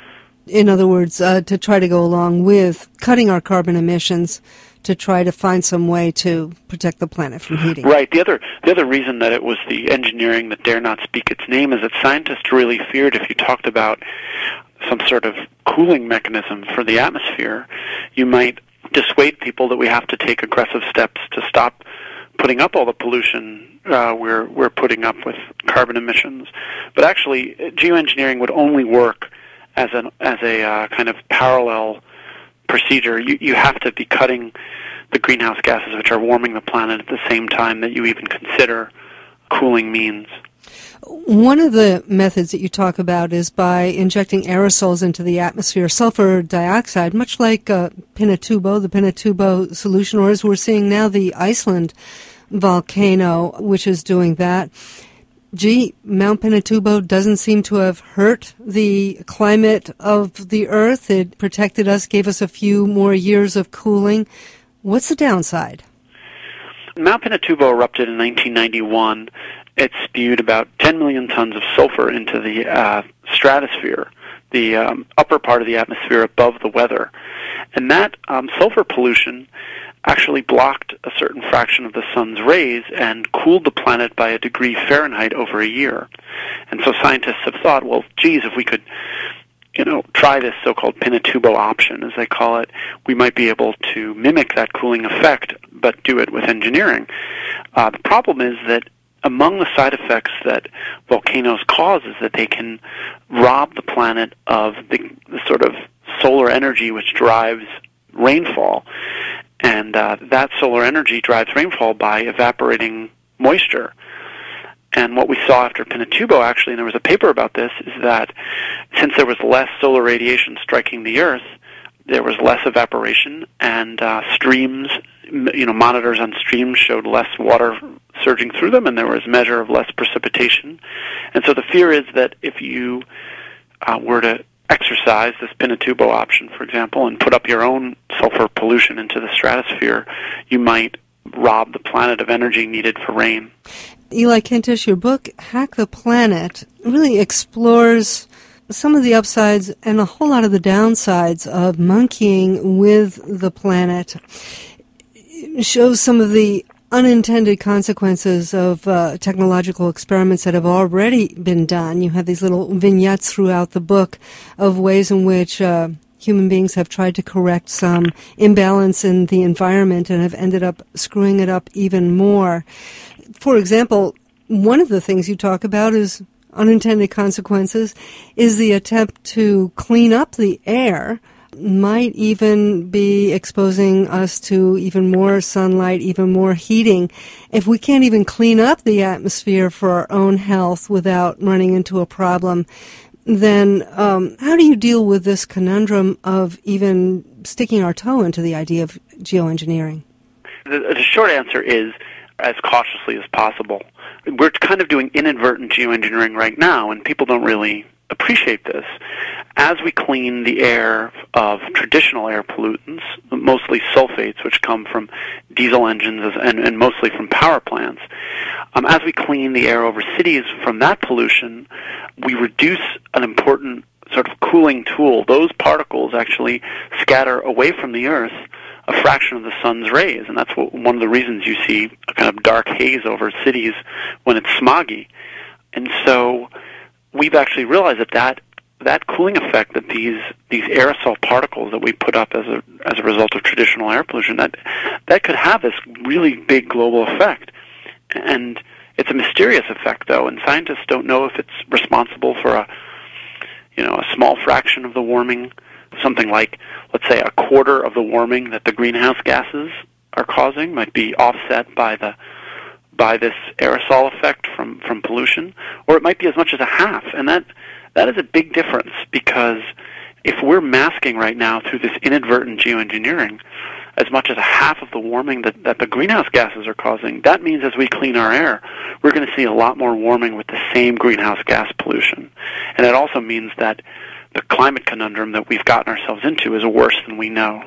In other words, uh, to try to go along with cutting our carbon emissions to try to find some way to protect the planet from heating. Right. The other the other reason that it was the engineering that dare not speak its name is that scientists really feared if you talked about some sort of cooling mechanism for the atmosphere, you might dissuade people that we have to take aggressive steps to stop putting up all the pollution uh, we're we're putting up with carbon emissions. But actually, geoengineering would only work as an as a uh, kind of parallel procedure. You you have to be cutting the greenhouse gases which are warming the planet at the same time that you even consider cooling means. One of the methods that you talk about is by injecting aerosols into the atmosphere, sulfur dioxide, much like uh, Pinatubo, the Pinatubo solution, or as we're seeing now, the Iceland volcano, which is doing that. Gee, Mount Pinatubo doesn't seem to have hurt the climate of the Earth. It protected us, gave us a few more years of cooling. What's the downside? Mount Pinatubo erupted in nineteen ninety-one. It spewed about ten million tons of sulfur into the uh, stratosphere, the um, upper part of the atmosphere above the weather. And that um, sulfur pollution actually blocked a certain fraction of the sun's rays and cooled the planet by a degree Fahrenheit over a year. And so scientists have thought, well, geez, if we could, you know, try this so-called Pinatubo option, as they call it, we might be able to mimic that cooling effect, but do it with engineering. Uh, the problem is that among the side effects that volcanoes cause is that they can rob the planet of the, the sort of solar energy which drives rainfall. And uh, that solar energy drives rainfall by evaporating moisture. And what we saw after Pinatubo, actually, and there was a paper about this, is that since there was less solar radiation striking the Earth, there was less evaporation, and uh, streams, you know, monitors on streams showed less water surging through them, and there was a measure of less precipitation. And so the fear is that if you uh, were to exercise this Pinatubo option, for example, and put up your own sulfur pollution into the stratosphere, you might rob the planet of energy needed for rain. Eli Kentish, your book, Hack the Planet, really explores some of the upsides and a whole lot of the downsides of monkeying with the planet. It shows some of the unintended consequences of uh, technological experiments that have already been done. You have these little vignettes throughout the book of ways in which uh, human beings have tried to correct some imbalance in the environment and have ended up screwing it up even more. For example, one of the things you talk about is unintended consequences is the attempt to clean up the air might even be exposing us to even more sunlight, even more heating. If we can't even clean up the atmosphere for our own health without running into a problem, then um, how do you deal with this conundrum of even sticking our toe into the idea of geoengineering? The, the short answer is as cautiously as possible. We're kind of doing inadvertent geoengineering right now, and people don't really appreciate this. As we clean the air of traditional air pollutants, mostly sulfates, which come from diesel engines and, and mostly from power plants, um, as we clean the air over cities from that pollution, we reduce an important sort of cooling tool. Those particles actually scatter away from the Earth a fraction of the sun's rays, and that's what, one of the reasons you see a kind of dark haze over cities when it's smoggy. And so we've actually realized that that, that cooling effect that these these aerosol particles that we put up as a as a result of traditional air pollution, that that could have this really big global effect. And it's a mysterious effect, though, and scientists don't know if it's responsible for a you know a small fraction of the warming, something like, let's say, a quarter of the warming that the greenhouse gases are causing might be offset by the by this aerosol effect from, from pollution, or it might be as much as a half. And that that is a big difference, because if we're masking right now through this inadvertent geoengineering as much as a half of the warming that, that the greenhouse gases are causing, that means as we clean our air, we're going to see a lot more warming with the same greenhouse gas pollution. And it also means that the climate conundrum that we've gotten ourselves into is worse than we know.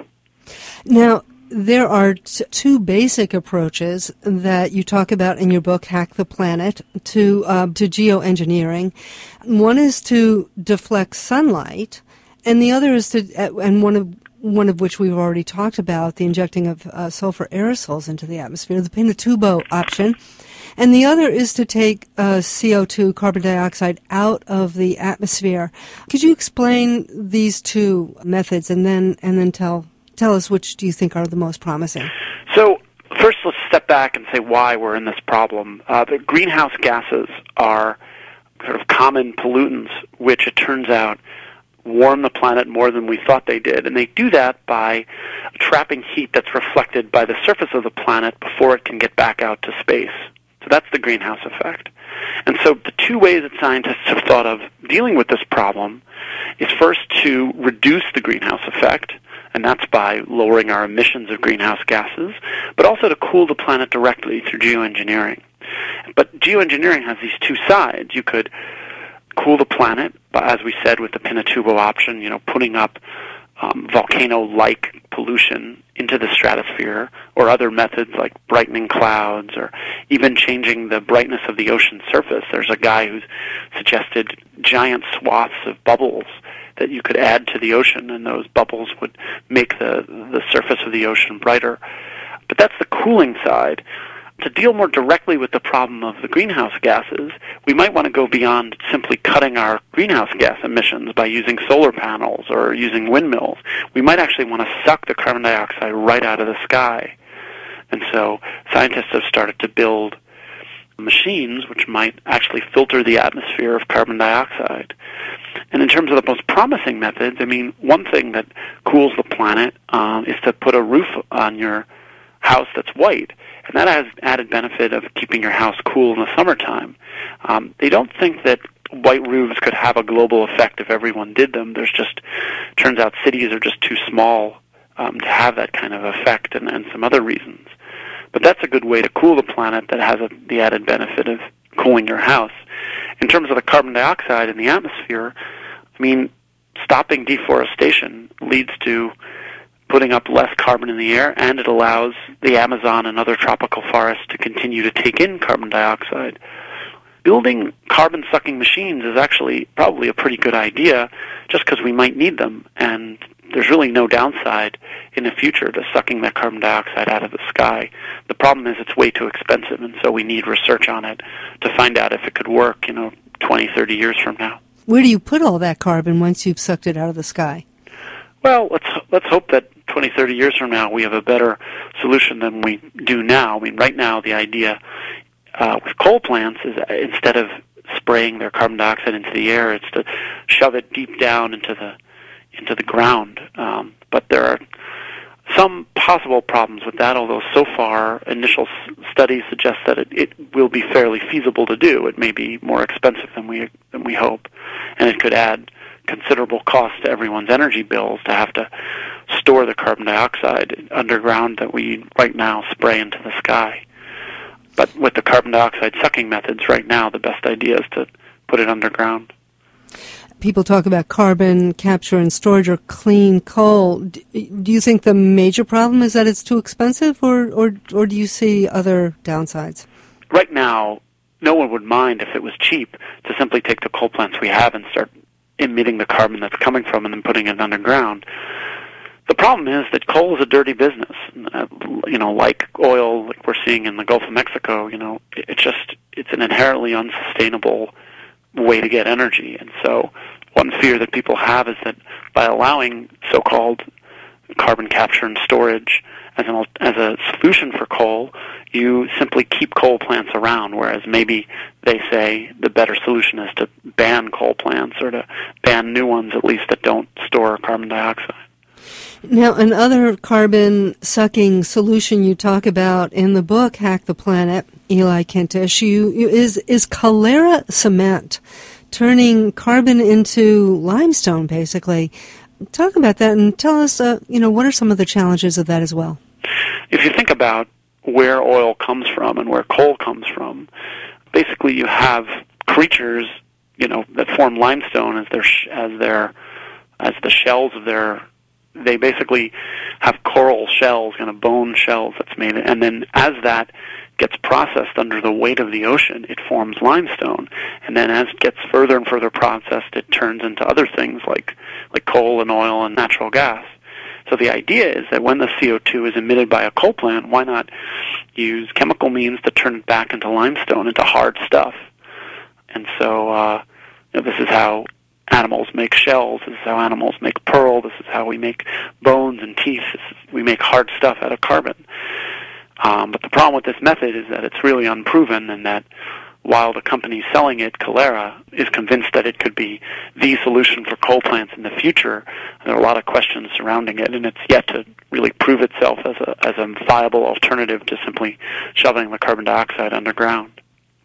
Now, there are t- two basic approaches that you talk about in your book, Hack the Planet, to uh, to geoengineering. One is to deflect sunlight, and the other is to, uh, and one of one of which we've already talked about, the injecting of uh, sulfur aerosols into the atmosphere, the Pinatubo option. And the other is to take uh, C O two, carbon dioxide, out of the atmosphere. Could you explain these two methods, and then and then tell tell us which do you think are the most promising? So first, let's step back and say why we're in this problem. Uh, the greenhouse gases are sort of common pollutants, which it turns out warm the planet more than we thought they did. And they do that by trapping heat that's reflected by the surface of the planet before it can get back out to space. So that's the greenhouse effect. And so the two ways that scientists have thought of dealing with this problem is first to reduce the greenhouse effect, and that's by lowering our emissions of greenhouse gases, but also to cool the planet directly through geoengineering. But geoengineering has these two sides. You could cool the planet, as we said with the Pinatubo option, you know, putting up um, volcano-like pollution into the stratosphere, or other methods like brightening clouds, or even changing the brightness of the ocean surface. There's a guy who's suggested giant swaths of bubbles that you could add to the ocean, and those bubbles would make the the surface of the ocean brighter. But that's the cooling side. To deal more directly with the problem of the greenhouse gases, we might want to go beyond simply cutting our greenhouse gas emissions by using solar panels or using windmills. We might actually want to suck the carbon dioxide right out of the sky. And so scientists have started to build machines which might actually filter the atmosphere of carbon dioxide. And in terms of the most promising methods, I mean, one thing that cools the planet um, is to put a roof on your house that's white. And that has added benefit of keeping your house cool in the summertime. Um, they don't think that white roofs could have a global effect if everyone did them. There's just, turns out cities are just too small um, to have that kind of effect, and, and some other reasons. But that's a good way to cool the planet that has a, the added benefit of cooling your house. In terms of the carbon dioxide in the atmosphere, I mean, stopping deforestation leads to putting up less carbon in the air, and it allows the Amazon and other tropical forests to continue to take in carbon dioxide. Building carbon-sucking machines is actually probably a pretty good idea, just because we might need them, and there's really no downside in the future to sucking that carbon dioxide out of the sky. The problem is it's way too expensive, and so we need research on it to find out if it could work, you know, twenty, thirty years from now. Where do you put all that carbon once you've sucked it out of the sky? Well, let's let's hope that twenty, thirty years from now we have a better solution than we do now. I mean, right now the idea uh, with coal plants is uh, instead of spraying their carbon dioxide into the air, it's to shove it deep down into the into the ground. Um, but there are some possible problems with that, although so far initial s- studies suggest that it, it will be fairly feasible to do. It may be more expensive than we than we hope, and it could add considerable cost to everyone's energy bills to have to store the carbon dioxide underground that we right now spray into the sky. But with the carbon dioxide sucking methods right now, the best idea is to put it underground. People talk about carbon capture and storage or clean coal. Do you think the major problem is that it's too expensive, or, or, or do you see other downsides? Right now, no one would mind if it was cheap to simply take the coal plants we have and start emitting the carbon that's coming from and then putting it underground. The problem is that coal is a dirty business. Uh, you know, like oil, like we're seeing in the Gulf of Mexico, you know, it's just, it's an inherently unsustainable way to get energy. And so one fear that people have is that by allowing so-called carbon capture and storage as an as a solution for coal, you simply keep coal plants around, whereas maybe they say the better solution is to ban coal plants or to ban new ones at least that don't store carbon dioxide. Now, another carbon-sucking solution you talk about in the book, Hack the Planet, Eli Kentish, you, you, is, is Calera cement, turning carbon into limestone, basically. Talk about that and tell us, uh, you know, what are some of the challenges of that as well? If you think about where oil comes from and where coal comes from, basically you have creatures, you know, that form limestone as their as their as the shells of their. They basically have coral shells, kind of bone shells that's made, and then as that gets processed under the weight of the ocean, it forms limestone. And then as it gets further and further processed, it turns into other things like like coal and oil and natural gas. So the idea is that when the C O two is emitted by a coal plant, why not use chemical means to turn it back into limestone, into hard stuff? And so uh, you know, this is how animals make shells. This is how animals make pearl. This is how we make bones and teeth. This is, we make hard stuff out of carbon. Um, but the problem with this method is that it's really unproven, and that while the company selling it, Calera, is convinced that it could be the solution for coal plants in the future, there are a lot of questions surrounding it, and it's yet to really prove itself as a, as a viable alternative to simply shoveling the carbon dioxide underground.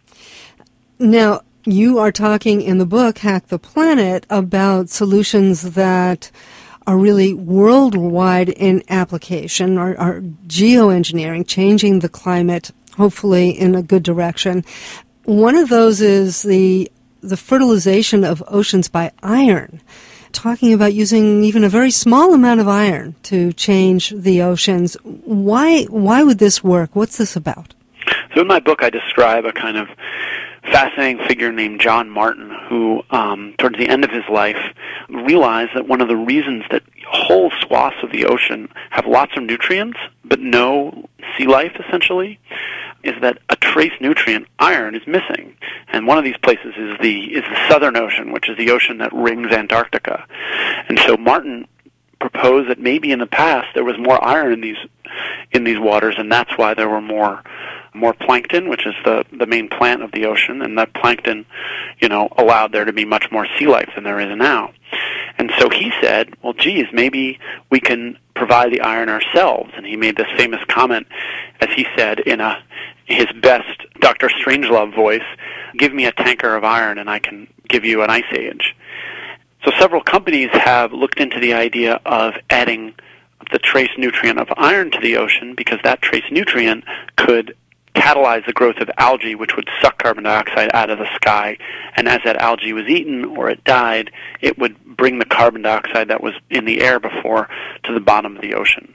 Now, you are talking in the book, Hack the Planet, about solutions that are really worldwide in application, are, are geoengineering, changing the climate, hopefully in a good direction. One of those is the the fertilization of oceans by iron, talking about using even a very small amount of iron to change the oceans. Why why would this work? What's this about? So in my book, I describe a kind of fascinating figure named John Martin, who, um, towards the end of his life, realized that one of the reasons that whole swaths of the ocean have lots of nutrients, but no sea life, essentially, is that a trace nutrient, iron, is missing. And one of these places is the is the Southern Ocean, which is the ocean that rings Antarctica. And so Martin proposed that maybe in the past there was more iron in these in these waters, and that's why there were more more plankton, which is the the main plant of the ocean, and that plankton, you know, allowed there to be much more sea life than there is now. And so he said, well, geez, maybe we can provide the iron ourselves. And he made this famous comment, as he said in a his best Doctor Strangelove voice, give me a tanker of iron and I can give you an ice age. So several companies have looked into the idea of adding the trace nutrient of iron to the ocean, because that trace nutrient could catalyze the growth of algae, which would suck carbon dioxide out of the sky. And as that algae was eaten or it died, it would bring the carbon dioxide that was in the air before to the bottom of the ocean.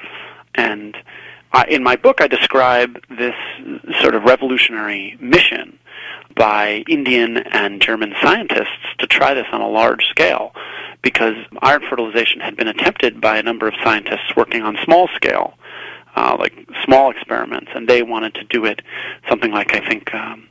And uh, in my book, I describe this sort of revolutionary mission by Indian and German scientists to try this on a large scale, because iron fertilization had been attempted by a number of scientists working on small scale, uh, like small experiments, and they wanted to do it something like, I think, um,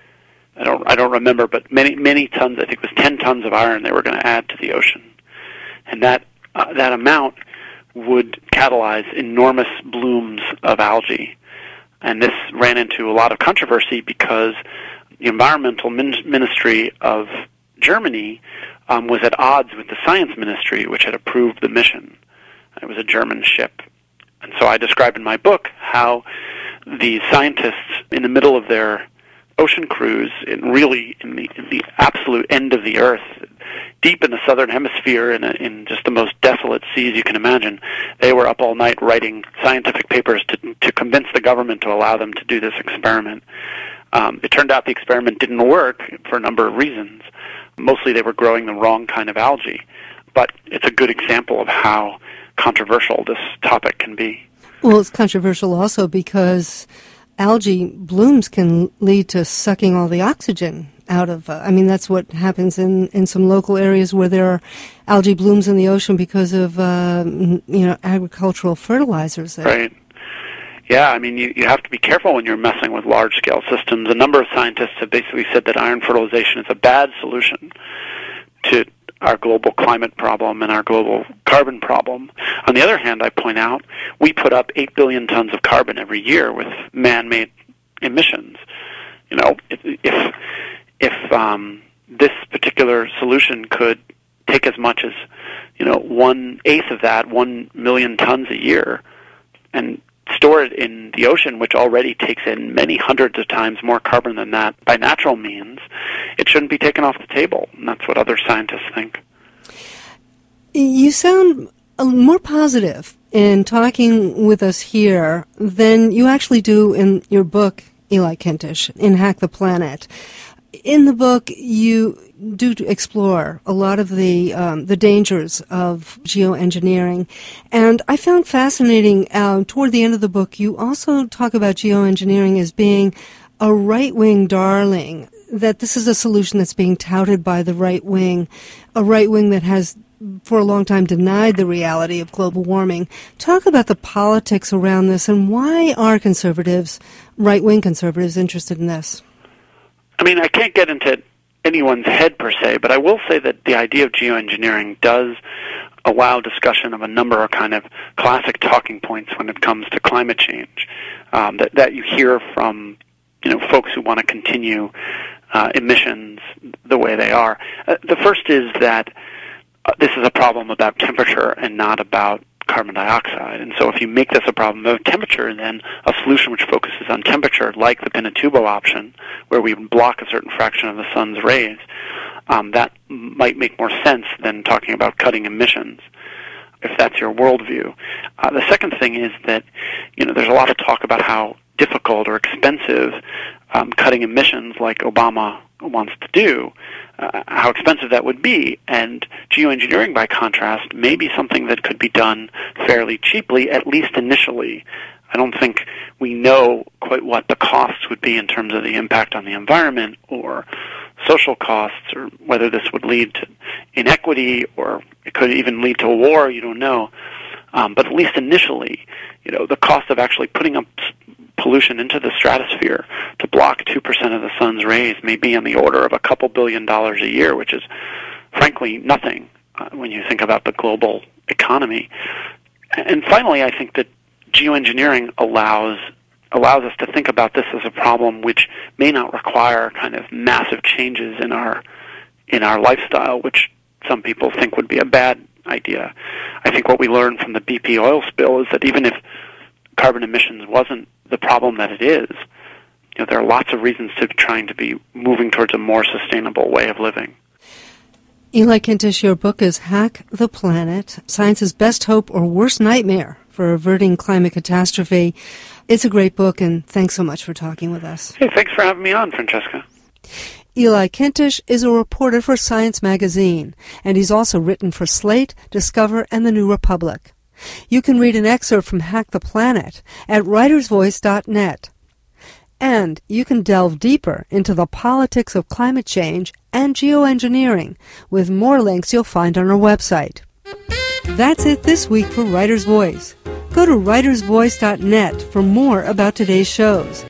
I don't I don't remember, but many many tons, I think it was ten tons of iron they were going to add to the ocean. And that uh, that amount would catalyze enormous blooms of algae. And this ran into a lot of controversy because the environmental min- ministry of Germany um, was at odds with the science ministry, which had approved the mission. It was a German ship. And so I describe in my book how the scientists, in the middle of their ocean cruise, in really in the, in the absolute end of the Earth, deep in the southern hemisphere, in, a, in just the most desolate seas you can imagine, they were up all night writing scientific papers to, to convince the government to allow them to do this experiment. Um, it turned out the experiment didn't work for a number of reasons. Mostly they were growing the wrong kind of algae. But it's a good example of how controversial this topic can be. Well, it's controversial also because algae blooms can lead to sucking all the oxygen out of, uh, I mean, that's what happens in, in some local areas where there are algae blooms in the ocean because of, uh, you know, agricultural fertilizers there. Right. Yeah, I mean, you, you have to be careful when you're messing with large-scale systems. A number of scientists have basically said that iron fertilization is a bad solution to our global climate problem and our global carbon problem. On the other hand, I point out, we put up eight billion tons of carbon every year with man-made emissions. You know, if if, if um, this particular solution could take as much as, you know, one-eighth of that, one million tons a year, and store it in the ocean, which already takes in many hundreds of times more carbon than that by natural means, it shouldn't be taken off the table. And that's what other scientists think. You sound more positive in talking with us here than you actually do in your book, Eli Kentish, in Hack the Planet. In the book, you do explore a lot of the um, the dangers of geoengineering, and I found fascinating, uh, toward the end of the book, you also talk about geoengineering as being a right-wing darling, that this is a solution that's being touted by the right wing, a right wing that has for a long time denied the reality of global warming. Talk about the politics around this, and why are conservatives, right-wing conservatives, interested in this? I mean, I can't get into anyone's head per se, but I will say that the idea of geoengineering does allow discussion of a number of kind of classic talking points when it comes to climate change um, that, that you hear from, you know, folks who want to continue uh, emissions the way they are. Uh, the first is that uh, this is a problem about temperature and not about carbon dioxide. And so if you make this a problem of temperature, then a solution which focuses on temperature, like the Pinatubo option, where we block a certain fraction of the sun's rays, um, that might make more sense than talking about cutting emissions, if that's your worldview. Uh, the second thing is that, you know, there's a lot of talk about how difficult or expensive um, cutting emissions, like Obama wants to do, uh, how expensive that would be. And geoengineering, by contrast, may be something that could be done fairly cheaply, at least initially. I don't think we know quite what the costs would be in terms of the impact on the environment or social costs, or whether this would lead to inequity, or it could even lead to a war. You don't know. Um, but at least initially, you know, the cost of actually putting up pollution into the stratosphere to block two percent of the sun's rays may be on the order of a couple billion dollars a year, which is frankly nothing uh, when you think about the global economy. And finally, I think that geoengineering allows allows us to think about this as a problem which may not require kind of massive changes in our in our lifestyle, which some people think would be a bad idea. I think what we learned from the B P oil spill is that even if carbon emissions wasn't the problem that it is, you know, there are lots of reasons to be trying to be moving towards a more sustainable way of living. Eli Kentish, your book is Hack the Planet, Science's Best Hope or Worst Nightmare for Averting Climate Catastrophe. It's a great book, and thanks so much for talking with us. Hey, thanks for having me on, Francesca. Eli Kentish is a reporter for Science Magazine, and he's also written for Slate, Discover, and The New Republic. You can read an excerpt from Hack the Planet at writers voice dot net. And you can delve deeper into the politics of climate change and geoengineering with more links you'll find on our website. That's it this week for Writer's Voice. Go to writers voice dot net for more about today's shows.